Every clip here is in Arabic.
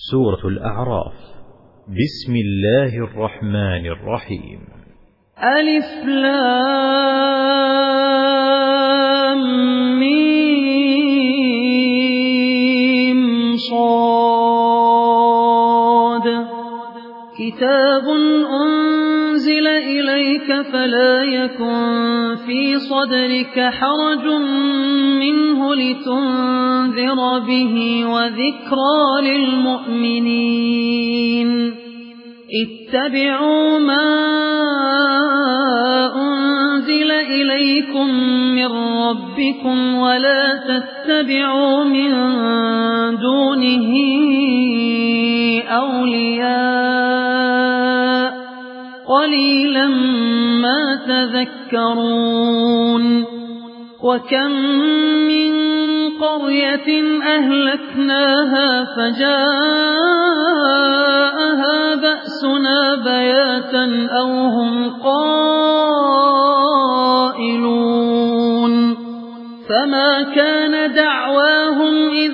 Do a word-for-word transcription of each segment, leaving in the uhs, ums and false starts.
سورة الأعراف. بسم الله الرحمن الرحيم. ألف لام ميم صاد. كتاب أنزل إليك فلا يكن في صدرك حرج منه لتنذر به وذكرى للمؤمنين. اتبعوا ما أنزل إليكم من ربكم ولا تتبعوا من دونه أولياء قليلا ما تذكرون. وكم من قرية أهلكناها فجاءها بأسنا بياتا أو هم قائلون. فما كان دعواهم إذ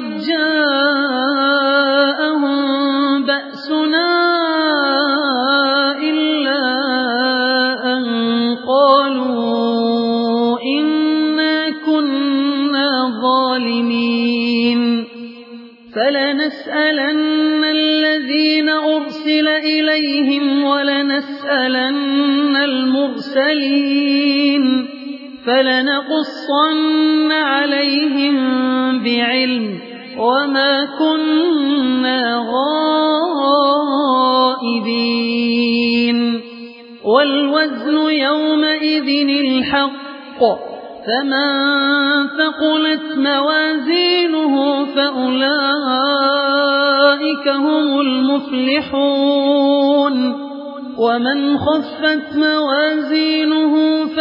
جاءهم بأسنا إلا أن قالوا إنا كنا ظالمين. فلنسألن الذين أرسل إليهم ولنسألن المرسلين فلنقصن عليهم بعلم وما كنا غائبين. والوزن يومئذ الحق فمن ثقلت موازينه فأولئك هم المفلحون. ومن خفت موازينه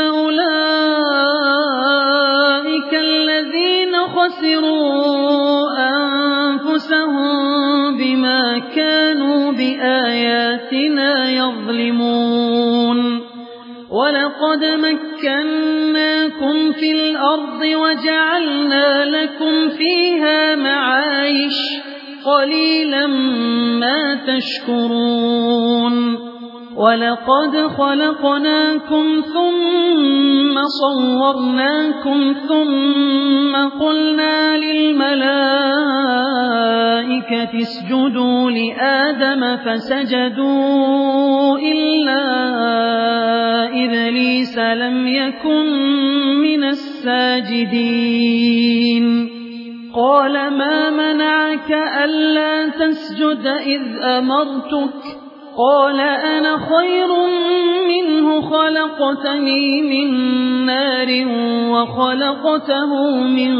فأولئك الذين خسروا أنفسهم بما كانوا بآياتنا يظلمون. ولقد مكناكم في الأرض وجعلنا لكم فيها معايش قليلا ما تشكرون. ولقد خلقناكم ثم صورناكم ثم قلنا للملائكة اسجدوا لآدم فسجدوا إلا إبليس لم يكن من الساجدين. قال ما منعك ألا تسجد إذ أمرتك؟ قال أنا خير منه خلقتني من نار وخلقته من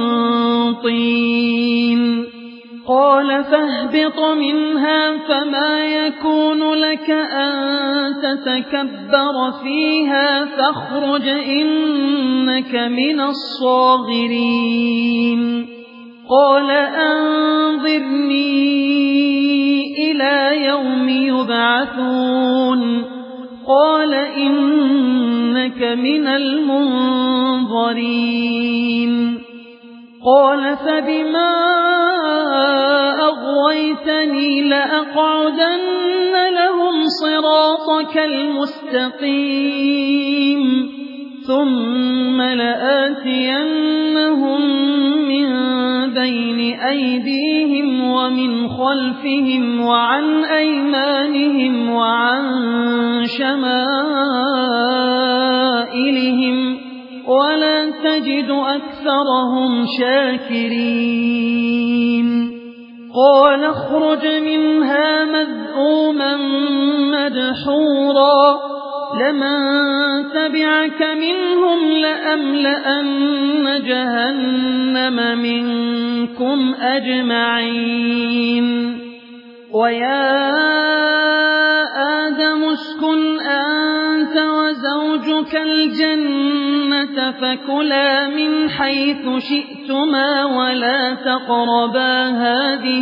طين. قال فاهبط منها فما يكون لك أن تتكبر فيها فاخرج إنك من الصاغرين. قال أنظرني إلى يوم يبعثون. قال إنك من المنظرين. قال فبما أغويتني لأقعدن لهم صراطك المستقيم ثم لآتينهم من بين أيديهم ومن خلفهم وعن أيمانهم وعن شمائلهم ولا تجد أكثرهم شاكرين. قال اخرج منها مذءوما مدحورا لمن تبعك منهم لأملأن جهنم منكم أجمعين. ويا آدم اسكن أنت وزوجك الجنة فكلا من حيث شئتما ولا تقربا هذه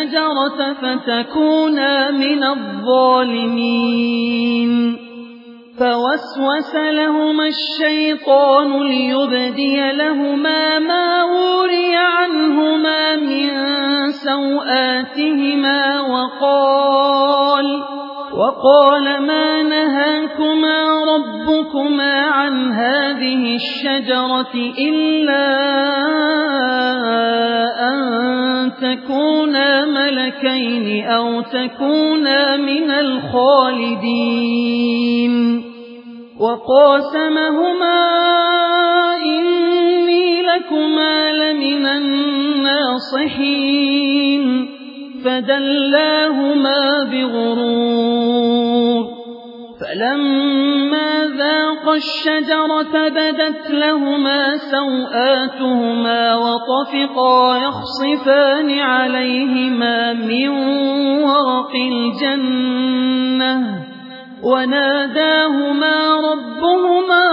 الشجرة فتكونا من الظالمين. فوسوس لهما الشيطان ليبدي لهما ما وري عنهما من سوآتهما وقال وقال ما نهاكما ربكما عن هذه الشجرة إلا أن تكونا ملكين أو تكونا من الخالدين وقاسمهما إني لكما لمن الناصحين فدلاهما بغرور فلما ذاقا الشجرة بدت لهما سوآتهما وطفقا يخصفان عليهما من ورق الجنة وناداهما ربهما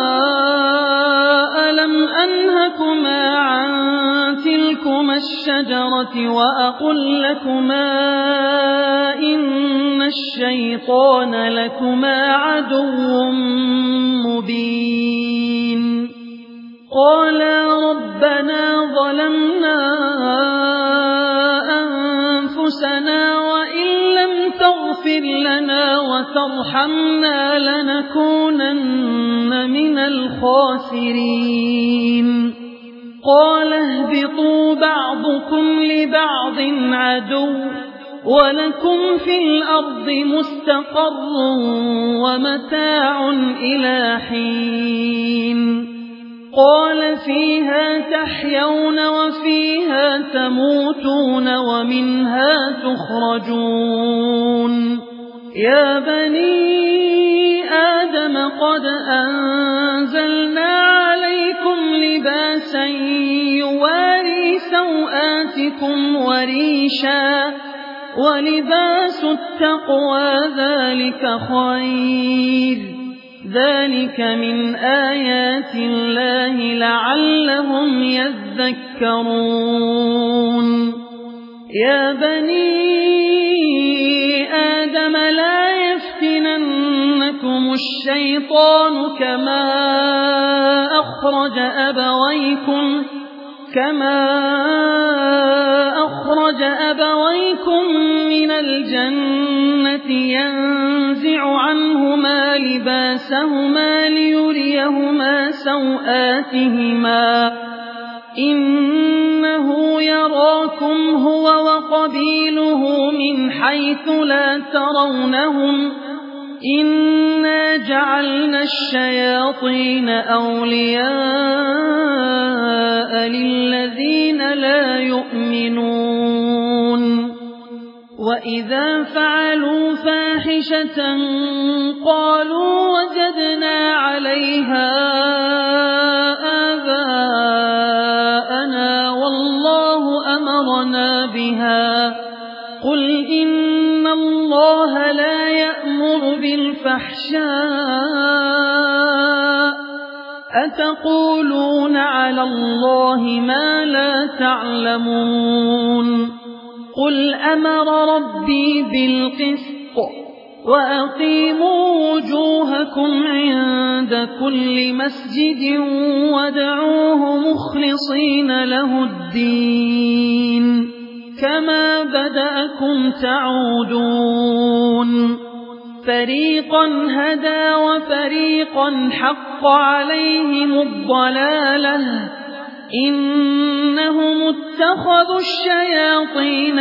ألم أنهكما عن تلكما الشجرة وأقل لكما إن الشيطان لكما عدو مبين قالا ربنا ظلمنا أنفسنا وإن لم تغفر لنا وترحمنا لنكونن من الخاسرين قال اهبطوا بعضكم لبعض عدو ولكم في الأرض مستقر ومتاع إلى حين قال فيها تحيون وفيها تموتون ومنها تخرجون يا بني آدم قد أنزلنا عليكم لباسا يواري سوآتكم وريشا ولباس التقوى ذلك خير ذلك من آيات الله لعلهم يذكرون يا بني آدم لا يفتننكم الشيطان كما أخرج أبويكم كما أخرج أبويكم من الجنة ينزع عنهما لباسهما ليريهما سوآتهما إنه يراكم هو وقبيله من حيث لا ترونهم إنا جعلنا الشياطين أولياء للذين لا يؤمنون وإذا فعلوا فاحشة قالوا وجدنا عليها آباءنا والله أمرنا بها قل إن الله لا يأمر بالفحشاء أتقولون على الله ما لا تعلمون قل أمر ربي بالقسط وأقيموا وجوهكم عند كل مسجد وادعوه مخلصين له الدين كما بدأكم تعودون فريقا هدى وفريقا حق عليهم الضلالة إنهم اتخذوا الشياطين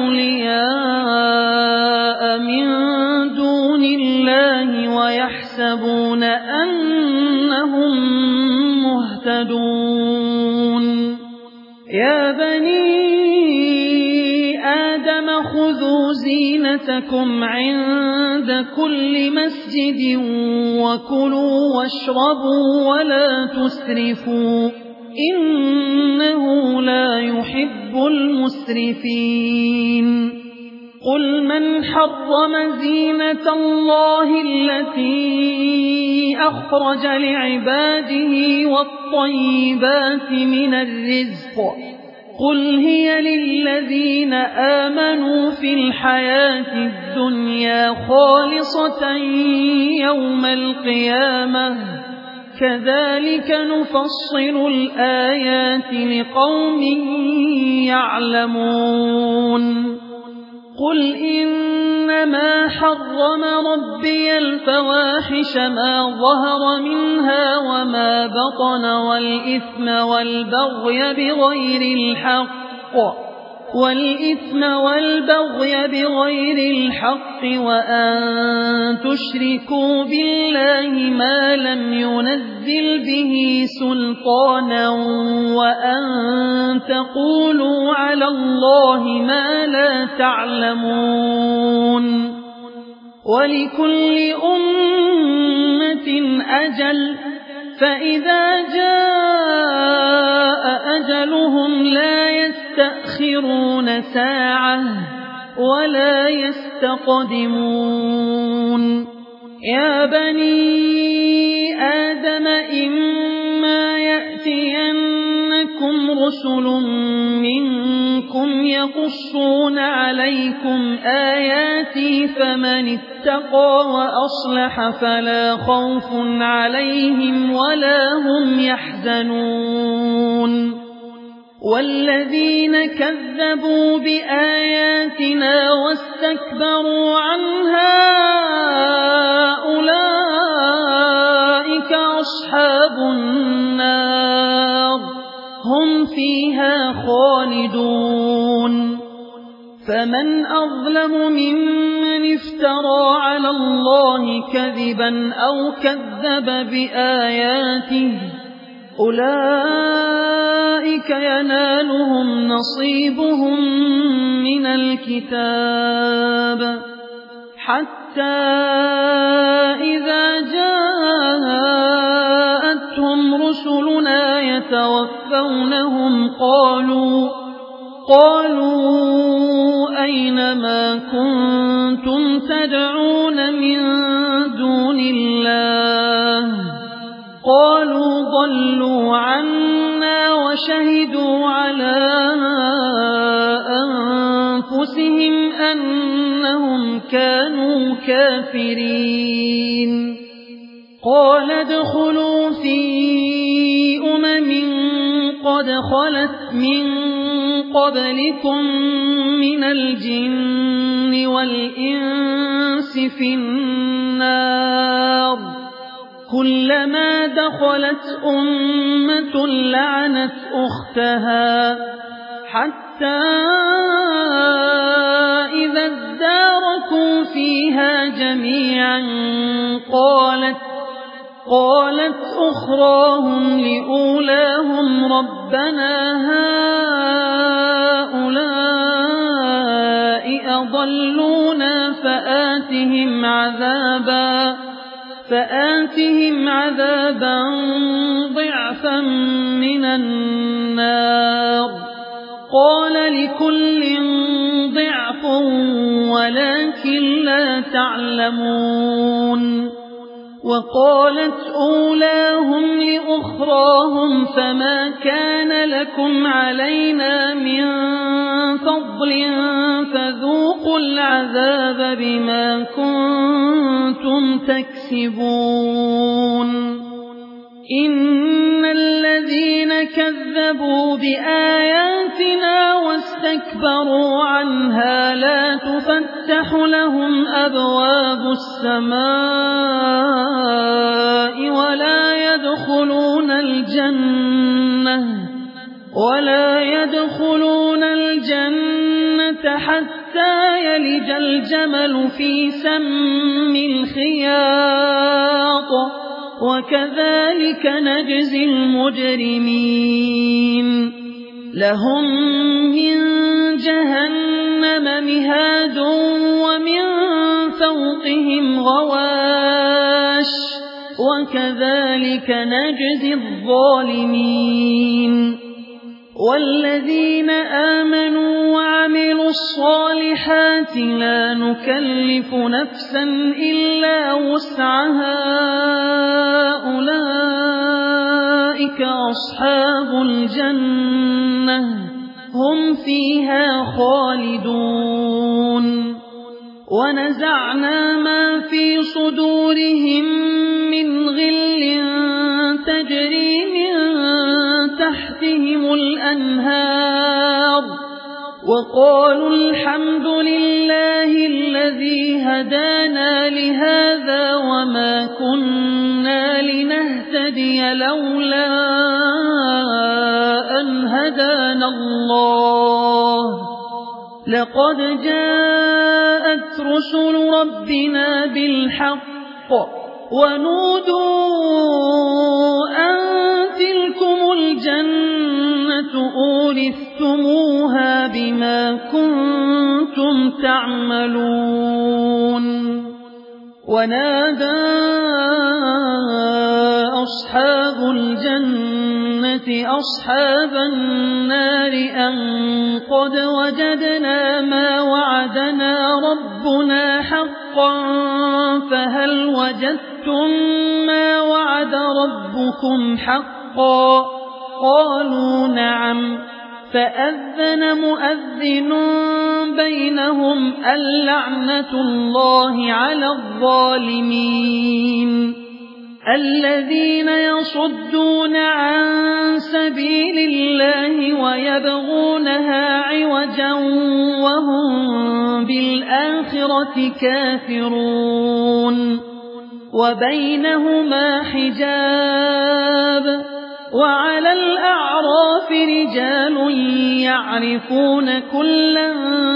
أولياء من دون الله ويحسبون أنهم مهتدون يا بني آدم خذوا زينتكم عند كل مسجد وكلوا واشربوا ولا تسرفوا إنه لا يحب المسرفين قل من حرم زينة الله التي أخرج لعباده والطيبات من الرزق قل هي للذين آمنوا في الحياة الدنيا خالصة يوم القيامة كذلك نفصل الآيات لقوم يعلمون قل إنما حرم ربي الفواحش ما ظهر منها وما بطن والإثم والبغي بغير الحق والإثم والبغي بغير الحق وأن تشركوا بالله ما لم ينزل به سلطانا وأن تقولوا على الله ما لا تعلمون ولكل أمة أجل فإذا جاء أجلهم لا يستأخرون ساعة ولا يستقدمون يا بني آدم إما يأتينكم رسل منكم يقصون عليكم آياتي فمن اتقى وأصلح فلا خوف عليهم ولا هم يحزنون والذين كذبوا بآياتنا واستكبروا عنها أولئك أصحاب النار هم فيها خالدون فمن أظلم ممن افترى على الله كذبا أو كذب بآياته أولئك ينالهم نصيبهم من الكتاب حتى إذا جاءتهم رسلنا يتوفونهم قالوا قالوا أين ما كنتم تدعون من دون الله قالوا ضلوا عنا وشهدوا على أنفسهم أنهم كانوا كافرين قال ادخلوا في أمم قد خلت من قبلكم من الجن والإنس في النار كلما دخلت أمة لعنت أختها حتى إذا اداركوا فيها جميعا قالت قالت أخراهم لأولاهم ربنا هؤلاء أضلونا فآتهم عذابا فآتهم عذابا ضعفا من النار قال لكل ضعف ولكن لا تعلمون وقالت أولاهم لأخراهم فما كان لكم علينا من فضل فذوقوا العذاب بما كنتم تكسبون إن الذين كذبوا بآياتنا واستكبروا عنها لا تفتح لهم أبواب السماء ولا يدخلون الجنة ولا يدخلون الجنة حتى يلج الجمل في سم الخياط وكذلك نجزي المجرمين لهم من جهنم مهاد ومن فوقهم غواش وكذلك نجزي الظالمين والذين آمنوا وعملوا الصالحات لا نكلف نفسا إلا وسعها أولئك أصحاب الجنة هم فيها خالدون ونزعنا ما في صدورهم من غل تجري من تحتهم الأنهار وقالوا الحمد لله الذي هدانا لهذا وما كنا لنهتدي لولا أن هدانا الله لقد جاءت رسل ربنا بالحق ونودوا أن تلكم الجنة أورثتموها بما كنتم تعملون ونادى أصحاب الجنة أصحاب النار أن قد وجدنا ما وعدنا ربنا حقا فهل وجدتم ما وعد ربكم حقا قالوا نعم فأذن مؤذن بينهم اللعنة الله على الظالمين الذين يصدون عن سبيل الله ويبغونها عوجا وهم بالآخرة كافرون وبينهما حجاب وعلى الأعراف رجال يعرفون كلا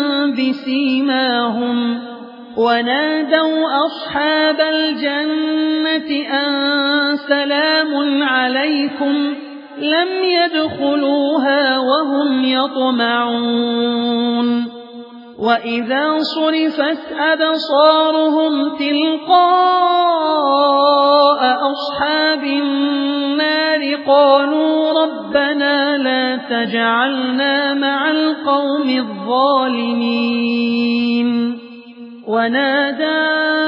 بسيماهم ونادوا أصحاب الجنة أن سلام عليكم لم يدخلوها وهم يطمعون وإذا صرفت أبصارهم تلقاء أصحاب النار قالوا ربنا لا تجعلنا مع القوم الظالمين ونادى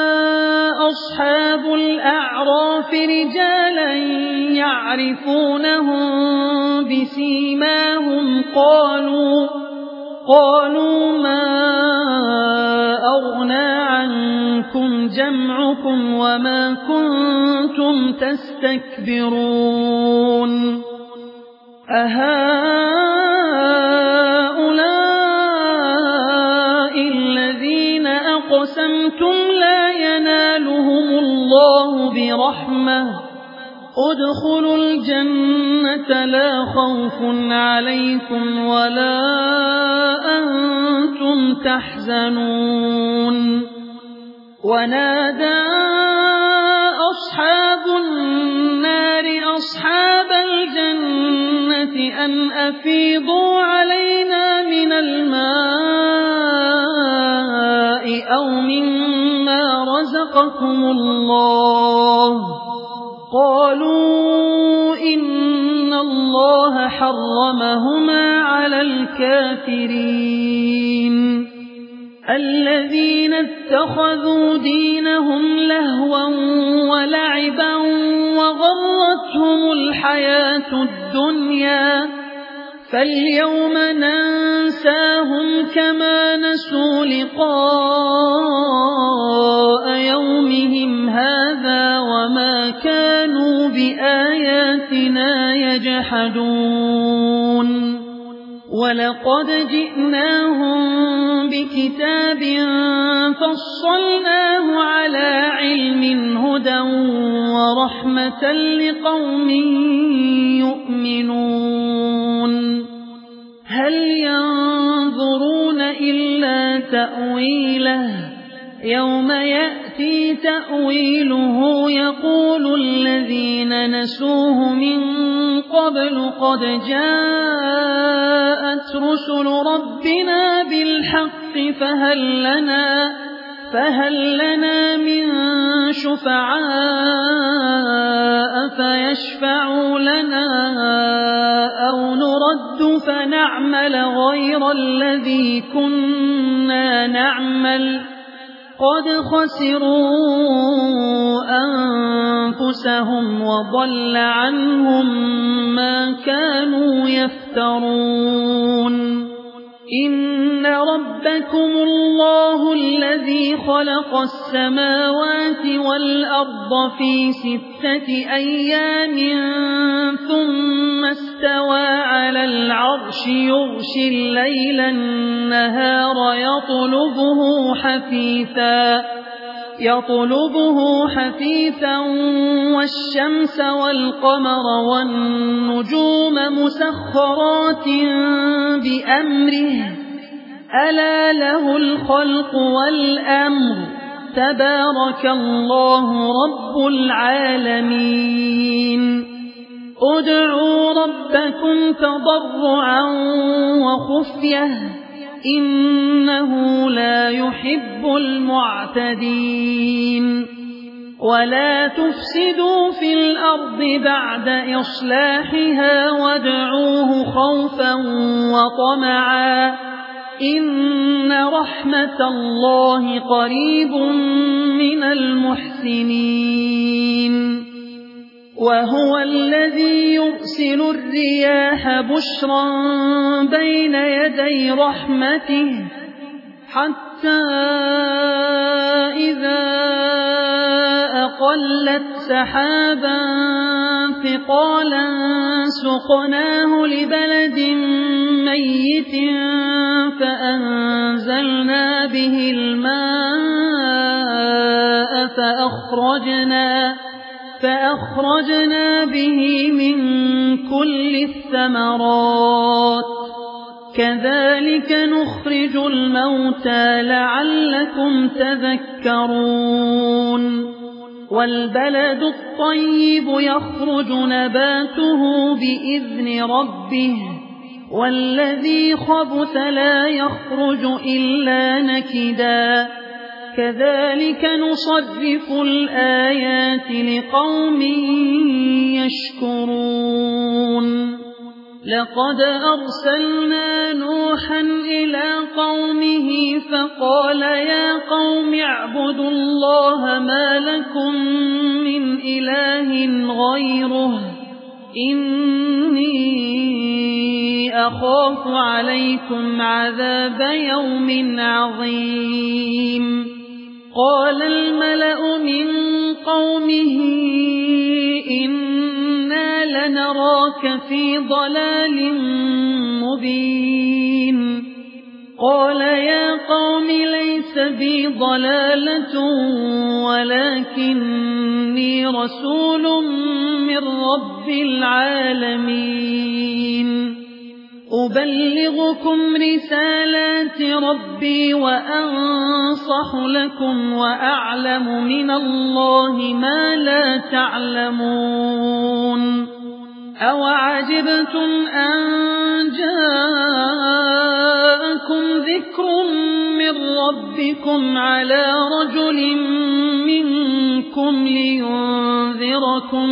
أصحاب الأعراف رجالا يعرفونهم بسيماهم قالوا قالوا ما أغنى عنكم جمعكم وما كنتم تستكبرون أهؤلاء الذين أقسمتم لا ينالهم الله برحمة ادخلوا الجنة لا خوف عليكم ولا أنتم تحزنون ونادى أصحاب النار أصحاب الجنة أن أفيضوا علينا من الماء أو مما رزقكم الله قالوا إن الله حرمهما على الكافرين الذين اتخذوا دينهم لهوا ولعبا وغرتهم الحياة الدنيا فاليوم ننساهم كما نسوا لقاء يومهم هذا وما كانوا بآياتنا يجحدون ولقد جئناهم بكتاب فصلناه على علم هدى ورحمة لقوم يؤمنون هل ينظرون إلا تأويله يوم يأتي تأويله يقول الذين نسوه من قبل قد جاءت رسل ربنا بالحق فهل لنا فهل لنا من شفعاء فيشفعوا لنا أو نرد فنعمل غير الذي كنا نعمل قد خسروا أنفسهم وضل عنهم ما كانوا يفترون إن ربكم الله الذي خلق السماوات والأرض في ستة أيام ثم استوى على العرش يغشي الليل النهار يطلبه حثيثا يطلبه حثيثا والشمس والقمر والنجوم مسخرات بأمره ألا له الخلق والأمر تبارك الله رب العالمين ادعوا ربكم تضرعا وخفية إنه لا يحب المعتدين ولا تفسدوا في الأرض بعد إصلاحها وادعوه خوفا وطمعا إن رحمة الله قريب من المحسنين وهو الذي يرسل الرياح بشرا بين يدي رحمته حتى إذا أقلت سحابا ثقالا سقناه لبلد ميت فأنزلنا به الماء فأخرجنا فأخرجنا به من كل الثمرات كذلك نخرج الموتى لعلكم تذكرون والبلد الطيب يخرج نباته بإذن ربه والذي خبث لا يخرج إلا نكدا كذلك نصرف الآيات لقوم يشكرون لقد أرسلنا نوحا إلى قومه فقال يا قوم اعبدوا الله ما لكم من إله غيره إني أخاف عليكم عذاب يوم عظيم قال الملأ من قومه إنا لنراك في ضلال مبين قال يا قوم ليس بي ضلالة ولكني رسول من رب العالمين أبلغكم رسالات ربي وأنصح لكم وأعلم من الله ما لا تعلمون أوعجبتم أن جاءكم ذكر من ربكم على رجل منكم لينذركم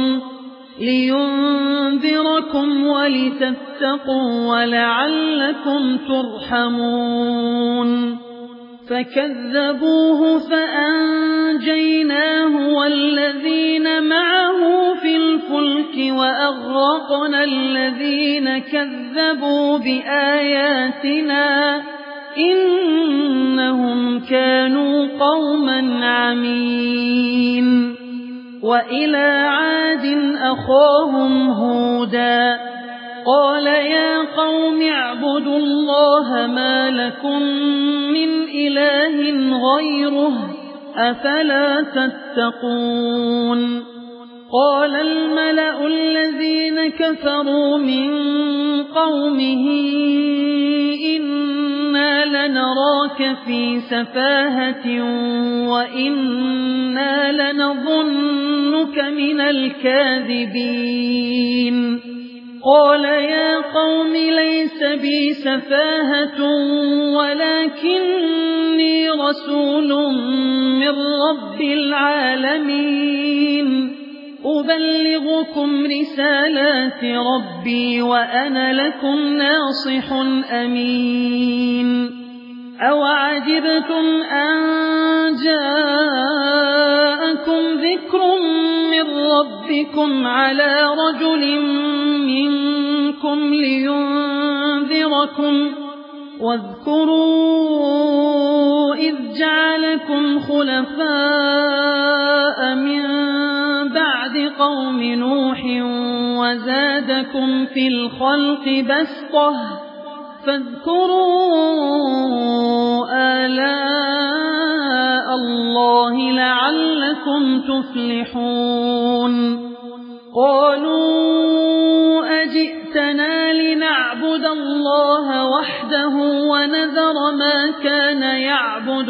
لينذركم ولتتقوا ولعلكم ترحمون فكذبوه فأنجيناه والذين معه في الفلك وأغرقنا الذين كذبوا بآياتنا إنهم كانوا قوما عمين وإلى عاد أخاهم هودا قال يا قوم اعبدوا الله ما لكم من إله غيره أفلا تتقون قال الملأ الذين كفروا من قومه إنا لنراك في سفاهة وإنا لنظنك من الكاذبين قال يا قوم ليس بي سفاهة ولكني رسول من رب العالمين أبلغكم رسالات ربي وأنا لكم ناصح أمين أوعجبتم أن جاءكم ذكر من ربكم على رجل منكم لينذركم واذكروا إذ جعلكم خلفاء من بعد قوم نوح وزادكم في الخلق بسطة فاذكروا آلاء الله لعلكم تفلحون قالوا أجئتنا لنعبد الله وحده ونذر ما كان يعبد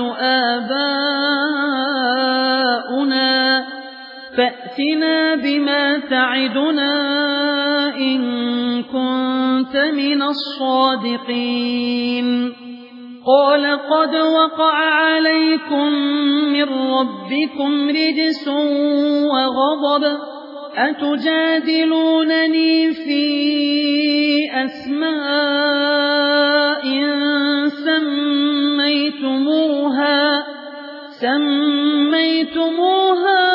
آباؤنا فأتنا بما تعدنا إن كنت من الصادقين قال قد وقع عليكم من ربكم رجس وغضب أتجادلونني في أسماء سميتموها سميتموها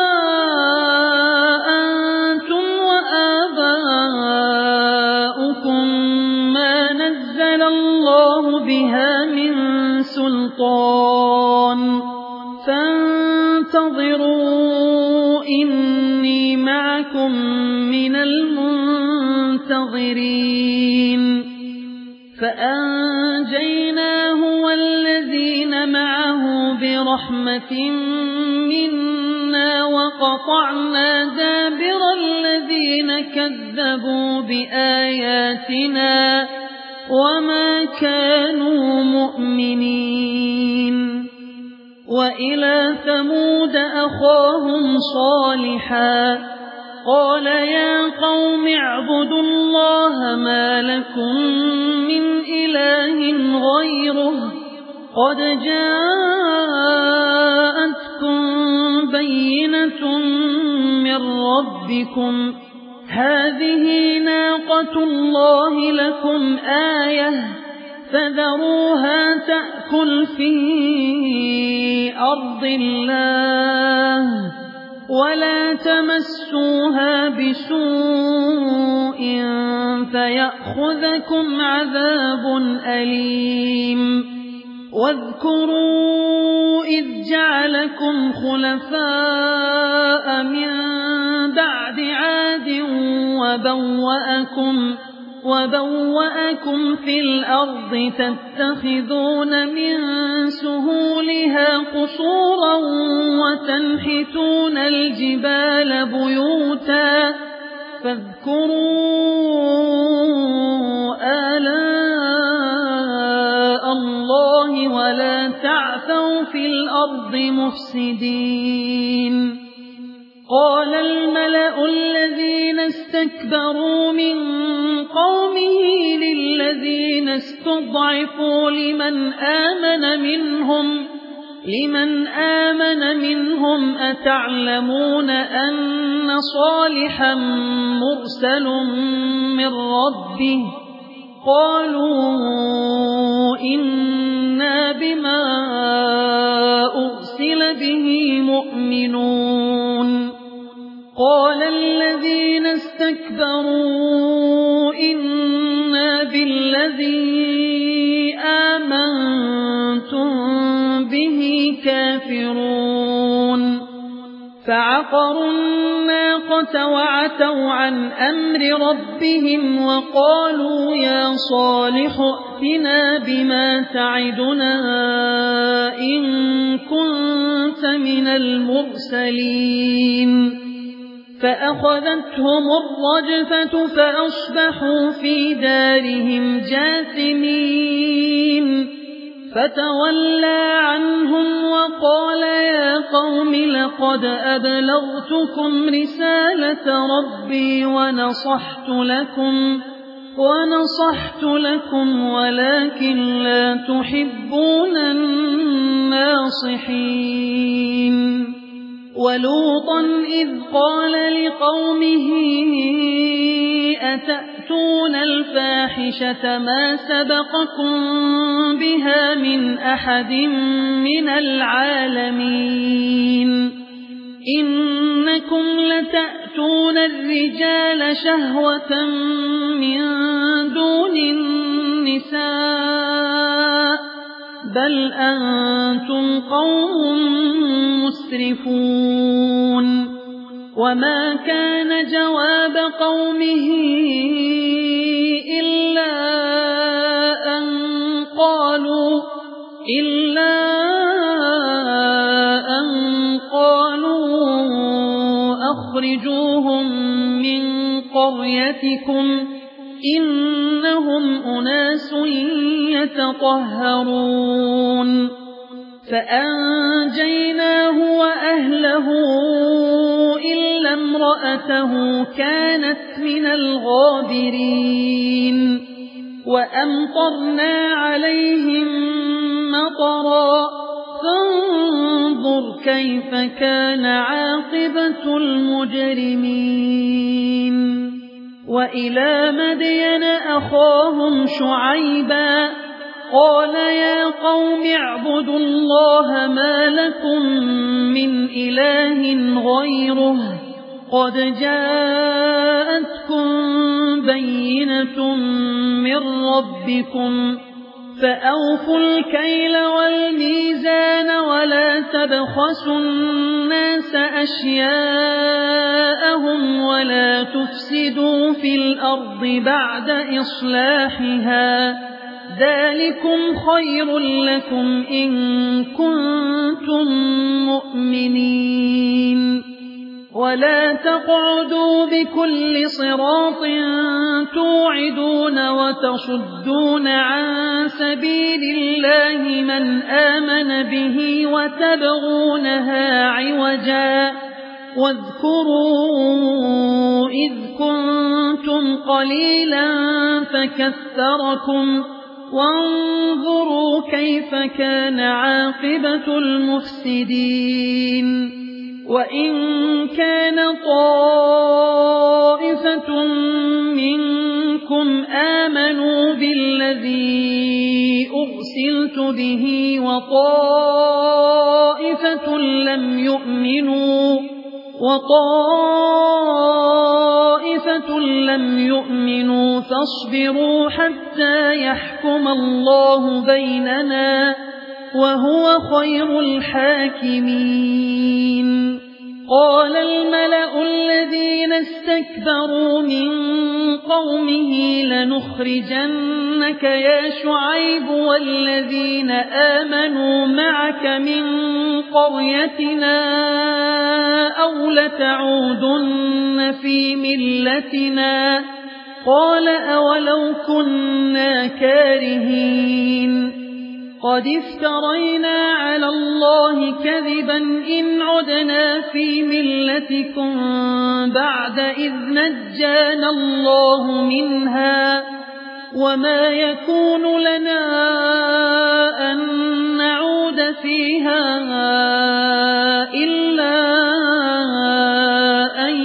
أنتم وآباؤكم ما نزل الله بها من سلطان فانتظروا إني معكم من المنتظرين فأنجيناه والذين معه برحمة منا وقطعنا دابر الذين كذبوا بآياتنا وما كانوا مؤمنين وإلى ثمود أخاهم صالحا قال يا قوم اعبدوا الله ما لكم من إله غيره قد جاءتكم بينة من ربكم هذه ناقة الله لكم آية فذروها تأكل في أرض الله ولا تمسوها بسوء فيأخذكم عذاب أليم واذكروا إذ جعلكم خلفاء من بعد عاد وبوأكم وبوأكم في الأرض تتخذون من سهولها قصورا وتنحتون الجبال بيوتا فاذكروا آلاء الله ولا تعثوا في الأرض مفسدين قال الملأ الذين استكبروا من قومه للذين استضعفوا لمن آمن منهم لمن آمن منهم أتعلمون أن صالحا مرسل من ربه قالوا إنا بما أرسل به مؤمنون قال الذين استكبروا إنا بالذي آمنتم به كافرون فعقروا الناقة وعتوا عن أمر ربهم وقالوا يا صالح ائتنا بما تعدنا إن كنت من المرسلين فأخذتهم الرجفة فأصبحوا في دارهم جاثمين فتولى عنهم وقال يا قوم لقد أبلغتكم رسالة ربي ونصحت لكم ونصحت لكم ولكن لا تحبون الناصحين ولوطا إذ قال لقومه أتأتون الفاحشة ما سبقكم بها من أحد من العالمين إنكم لتأتون الرجال شهوة من دون النساء بل أنتم قوم مسرفون وما كان جواب قومه إلا أن قالوا إلا أن قالوا أخرجوهم من قريتكم إنهم أناس يتطهرون فأنجيناه وأهله إلا امرأته كانت من الغابرين وأمطرنا عليهم مطرا فانظر كيف كان عاقبة المجرمين وإلى مدين أخاهم شعيبا قال يا قوم اعبدوا الله ما لكم من إله غيره قد جاءتكم بينة من ربكم فأوفوا الكيل والميزان ولا تبخسوا الناس أشياءهم ولا تفسدوا في الأرض بعد إصلاحها ذلكم خير لكم إن كنتم مؤمنين ولا تقعدوا بكل صراط توعدون وتصدون عن سبيل الله من آمن به وتبغونها عوجا واذكروا إذ كنتم قليلا فكثركم وانظروا كيف كان عاقبة المفسدين وإن كان طائفة منكم آمنوا بالذي أرسلت به وطائفة لم يؤمنوا وطائفة لم يؤمنوا فاصبروا حتى يحكم الله بيننا وهو خير الحاكمين قال الملأ الذين استكبروا من قومه لنخرجنك يا شعيب والذين آمنوا معك من قريتنا أو لتعودن في ملتنا قال أولو كنا كارهين قد افترينا على الله كذبا إن عدنا في ملتكم بعد إذ نجانا الله منها وما يكون لنا أن نعود فيها إلا أن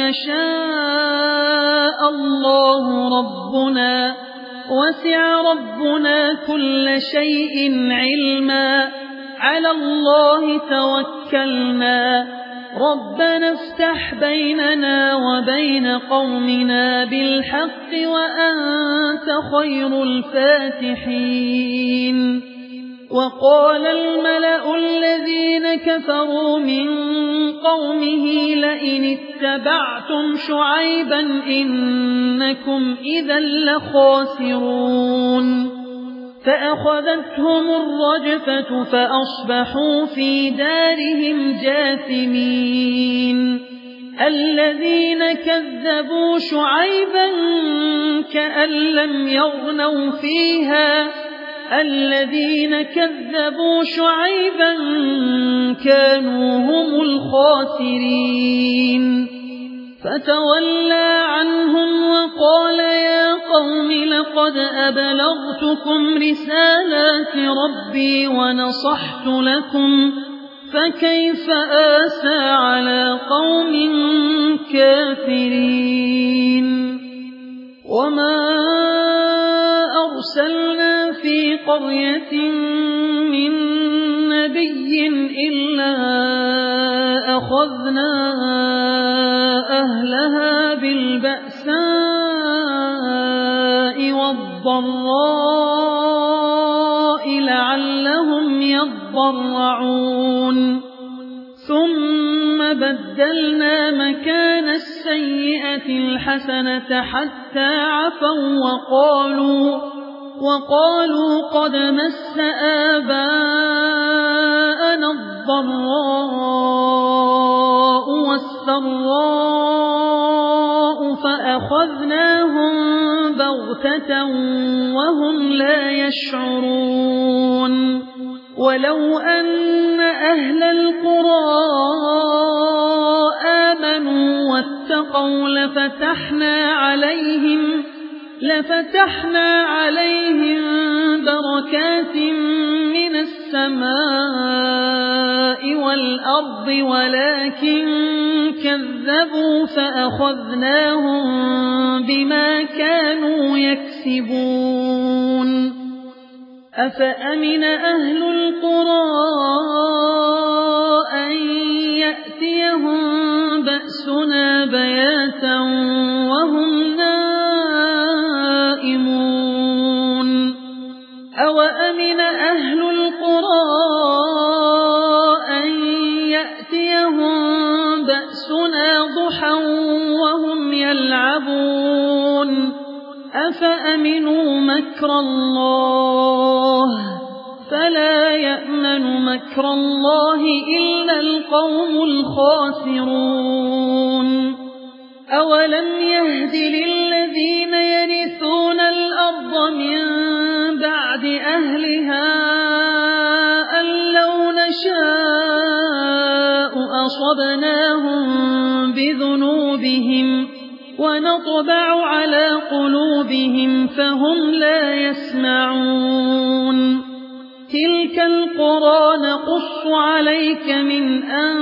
يشاء الله ربنا وسع ربنا كل شيء علما على الله توكلنا ربنا افتح بيننا وبين قومنا بالحق وأنت خير الفاتحين وقال الملأ الذين كفروا من قومه لئن اتبعتم شعيبا إنكم إذا لخاسرون فأخذتهم الرجفة فأصبحوا في دارهم جاثمين الذين كذبوا شعيبا كأن لم يغنوا فيها الذين كذبوا شعيبا كانوا هم الخاسرين فتولى عنهم وقال يا قوم لقد أبلغتكم رسالات ربي ونصحت لكم فكيف آسى على قوم كافرين وما أرسلنا في قرية من نبي إلا أخذنا أهلها بالبأساء والضراء لعلهم بدلنا مكان السيئة الحسنة حتى عفوا وقالوا وقالوا قد مس آباءنا الضراء والسراء فأخذناهم بغتة وهم لا يشعرون ولو أن أهل القرى آمنوا واتقوا لفتحنا عليهم لفتحنا عليهم بركات من السماء والأرض ولكن كذبوا فأخذناهم بما كانوا يكسبون أفأمن أهل القرى أن يأتيهم بأسنا بياتا وهم نائمون أوأمن أهل القرى أن يأتيهم بأسنا ضحى وهم يلعبون أفأمنوا مكر الله فلا يأمن مكر الله إلا القوم الخاسرون أولم يهد للذين يرثون الأرض من بعد أهلها أن لو نشاء أصبناهم بذنوبهم ونطبع على قلوبهم فهم لا يسمعون تلك القرى نقص عليك من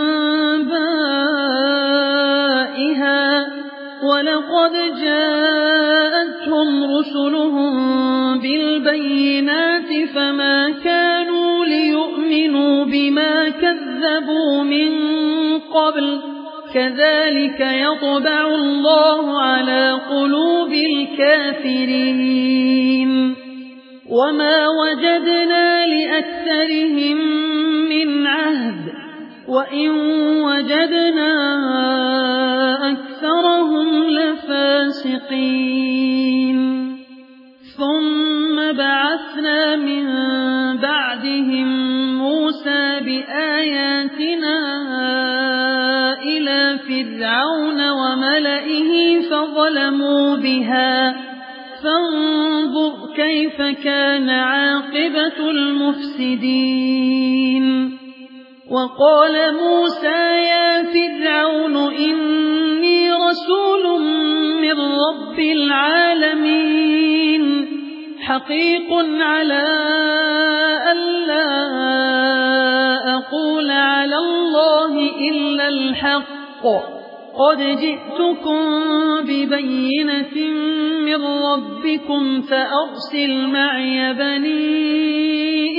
أنبائها ولقد جاءتهم رسلهم بالبينات فما كانوا ليؤمنوا بما كذبوا من قبل كذلك يطبع الله على قلوب الكافرين وما وجدنا لأكثرهم من عهد وإن وجدنا أكثرهم لفاسقين ثم بعثنا من بعدهم موسى بآياتنا إلى فرعون وملئه فظلموا بها فانظر كيف كان عاقبة المفسدين وقال موسى يا فرعون إني رسول من رب العالمين حقيق على ألا أقول على الله إلا الحق قد جئتكم ببينة من ربكم فأرسل معي بني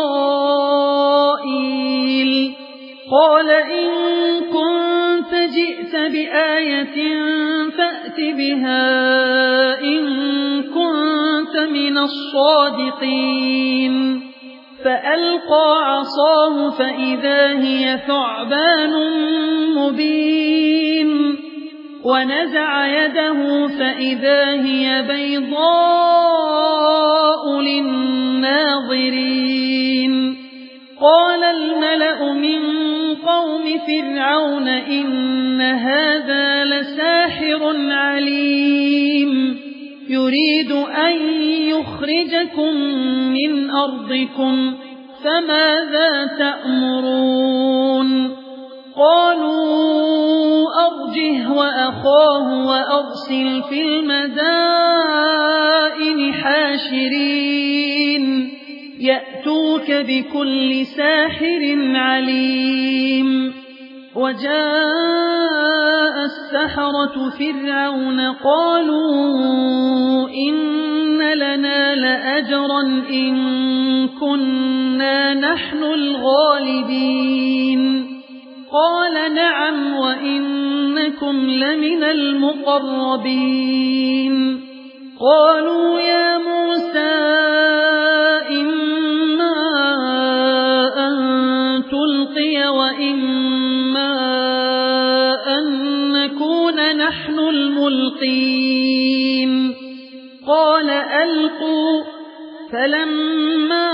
إسرائيل قال إن كنت جئت بآية فأت بها إن كنت من الصادقين فألقى عصاه فإذا هي ثعبان مبين ونزع يده فإذا هي بيضاء للناظرين قال الملأ من قوم فرعون إن هذا لساحر عليم يريد أن يخرجكم من أرضكم فماذا تأمرون قالوا أرجه وأخاه وأرسل في المدائن حاشرين يأتوك بكل ساحر عليم وجاء السحرة فرعون قالوا إن لنا لأجرا إن كنا نحن الغالبين قال نعم وإنكم لمن المقربين قالوا يا موسى إما أن تلقي وإما نحن الملقين قال ألقوا فلما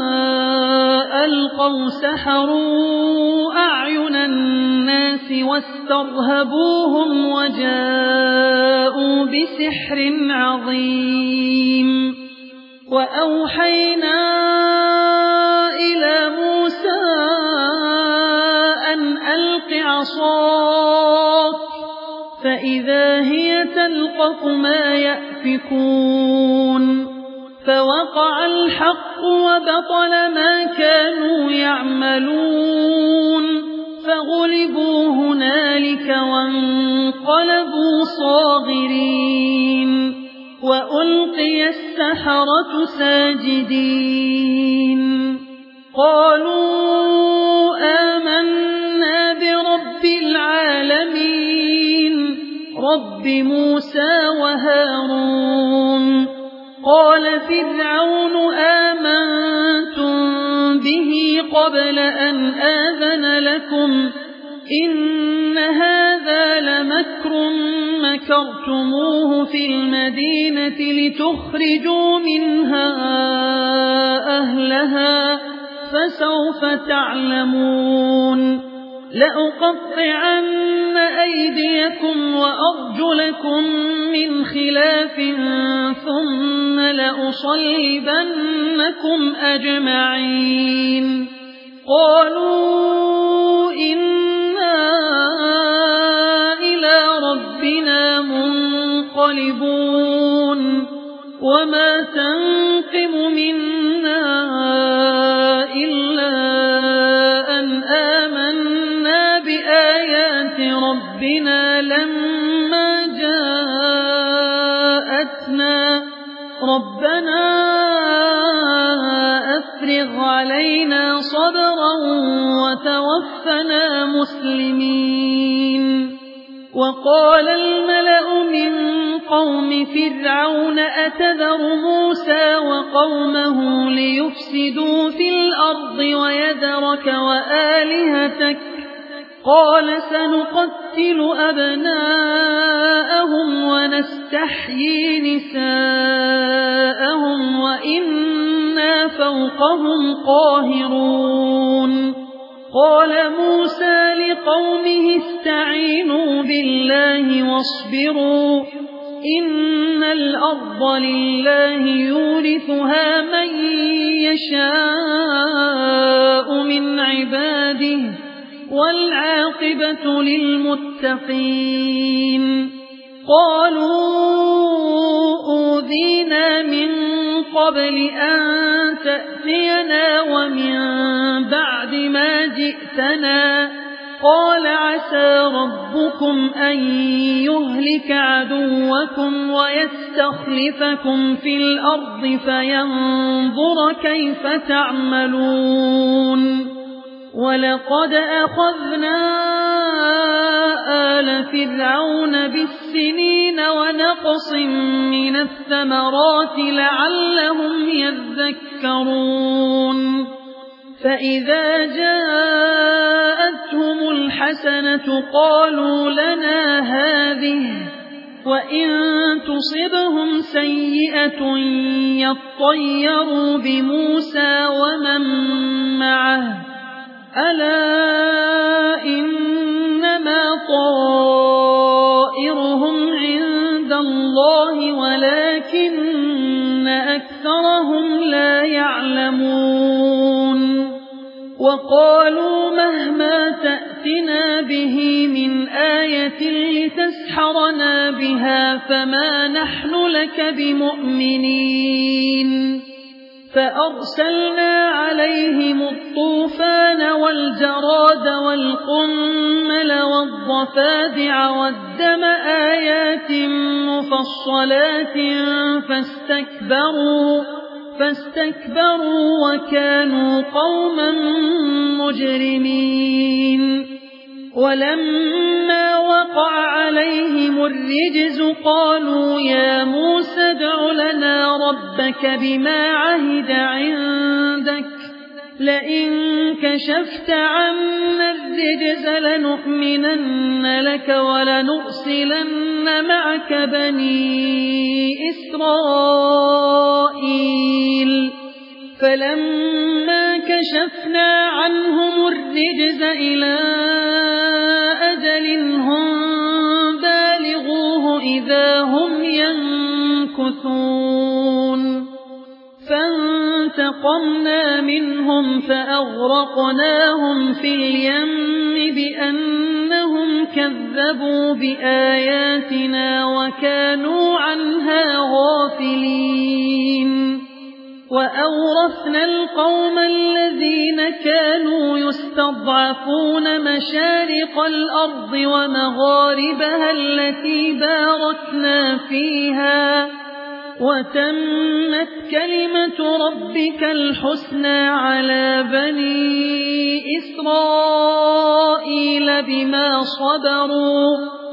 ألقوا سحروا أعين الناس واسترهبوهم وجاءوا بسحر عظيم وأوحينا إلى موسى أن ألق عصاك فإذا هي تلقف ما يأفكون فوقع الحق وبطل ما كانوا يعملون فغلبوا هنالك وانقلبوا صاغرين وألقي السحرة ساجدين قالوا آمنا برب العالمين رب موسى وهارون قال فرعون آمنتم به قبل أن آذن لكم إن هذا لمكر مكرتموه في المدينة لتخرجوا منها أهلها فسوف تعلمون لأقطعن أيديكم وأرجلكم من خلاف ثم لأصلبنكم أجمعين قالوا إنا إلى ربنا منقلبون وما تنقم منا إلا أن آمنا بآيات ربنا لما جاءتنا ربنا أفرغ علينا صبرا وتوفنا مسلمين وقال الملأ من قوم فرعون أتذر موسى وقومه ليفسدوا في الأرض ويذرك وآلهتك قال سنقتل أبناءهم ونستحيي نساءهم وإنا فوقهم قاهرون قال موسى لقومه استعينوا بالله واصبروا إن الأرض لله يورثها من يشاء من عباده والعاقبة للمتقين قالوا أوذينا من قبل أن تأتينا ومن بعد ما جئتنا قال عسى ربكم أن يهلك عدوكم ويستخلفكم في الأرض فينظر كيف تعملون ولقد أخذنا آل فرعون بالسنين ونقص من الثمرات لعلهم يذكرون فإذا جاءتهم الحسنة قالوا لنا هذه وإن تصبهم سيئة يطيروا بموسى ومن معه ألا إنما طائرهم عند الله ولكن أكثرهم لا يعلمون وقالوا مهما تأتنا به من آية لتسحرنا بها فما نحن لك بمؤمنين فأرسلنا عليهم الطوفان والجراد والقمل والضفادع والدم آيات مفصلات فاستكبروا فاستكبروا وكانوا قوما مجرمين ولما وقع عليهم الرجز قالوا يا موسى ادع لنا ربك بما عهد عندك لئن كشفت عنا الرجز الرجز لنؤمنن لك ولنرسلن معك بني إسرائيل فلما كشفنا عنهم الرجز إلى أجل هم بالغوه إذا هم ينكثون فانتقمنا منهم فأغرقناهم في اليم بأنهم كذبوا بآياتنا وكانوا عنها غافلين وأورثنا القوم الذين كانوا يستضعفون مشارق الأرض ومغاربها التي باركنا فيها وتمت كلمة ربك الحسنى على بني إسرائيل بما صبروا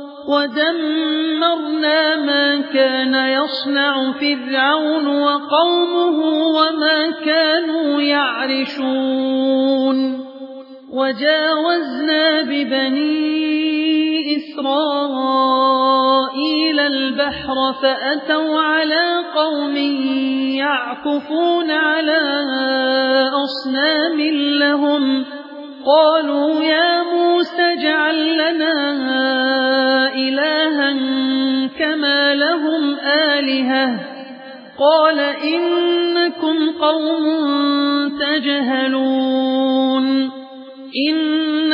ودمرنا ما كان يصنع فرعون وقومه وما كانوا يعرشون وجاوزنا ببني إسرائيل البحر فأتوا على قوم يعكفون على أصنام لهم قالوا يا موسى اجعل لنا إلها كما لهم آلهة قال إنكم قوم تجهلون إن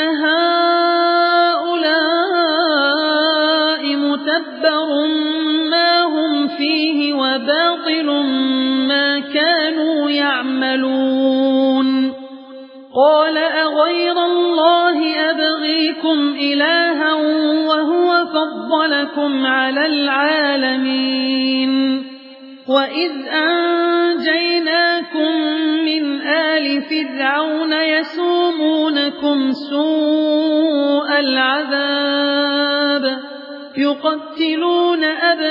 هؤلاء متبر ما هم فيه وباطل ما كانوا يعملون قال أغير الله أبغيكم إلها وهو فضلكم على العالمين وإذ أنجيناكم من آل فرعون يسومونكم سوء العذاب يقتلون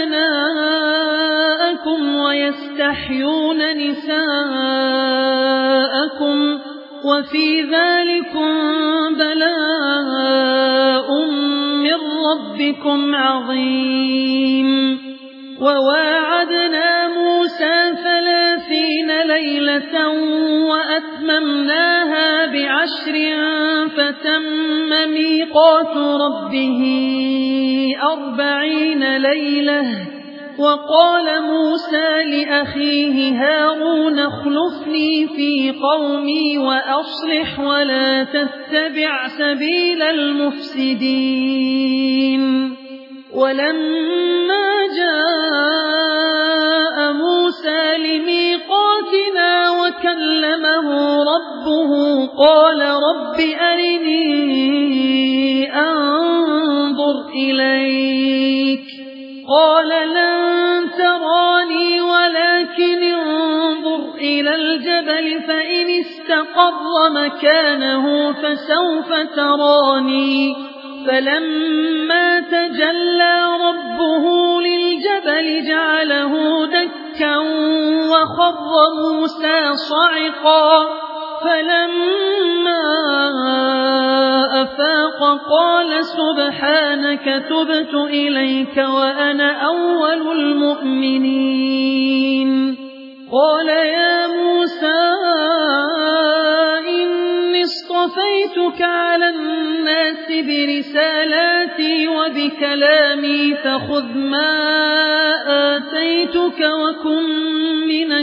أبناءكم ويستحيون نساءكم وفي ذلكم بلاء من ربكم عظيم وواعدنا موسى ثلاثين ليلة وأتممناها بعشر فتم ميقات ربه أربعين ليلة وقال موسى لأخيه هارون اخلفني في قومي وأصلح ولا تتبع سبيل المفسدين ولما جاء موسى لميقاتنا وكلمه ربه قال رب أرني أنظر إليك قال لن تراني ولكن انظر إلى الجبل فإن استقر مكانه فسوف تراني فلما تجلى ربه للجبل جعله دكا وخر موسى صعقا فلما أفاق قال سبحانك تبت إليك وأنا أول المؤمنين قال يا موسى إني اصطفيتك على الناس برسالاتي وبكلامي فخذ ما آتيتك وكن من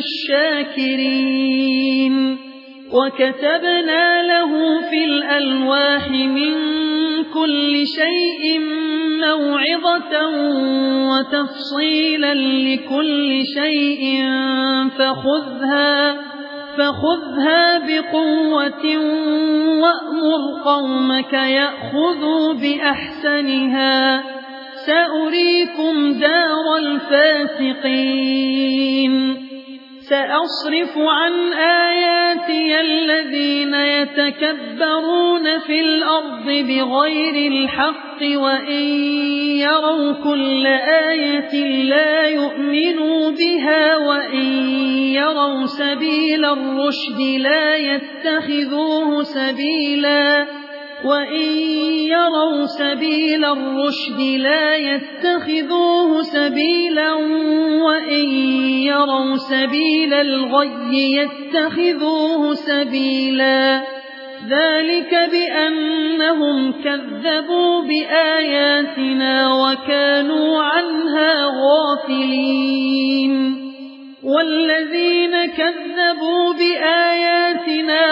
الشاكرين وكتبنا له في الألواح من كل شيء موعظة وتفصيلا لكل شيء فخذها فخذها بقوة وأمر قومك يأخذوا بأحسنها سأريكم دار الفاسقين سأصرف عن آياتي الذين يتكبرون في الأرض بغير الحق وإن يروا كل آية لا يؤمنوا بها وإن يروا سبيل الرشد لا يتخذوه سبيلا وإن يروا سبيل الرشد لا يتخذوه سبيلا وإن يروا سبيل الغي يتخذوه سبيلا ذلك بأنهم كذبوا بآياتنا وكانوا عنها غافلين والذين كذبوا بآياتنا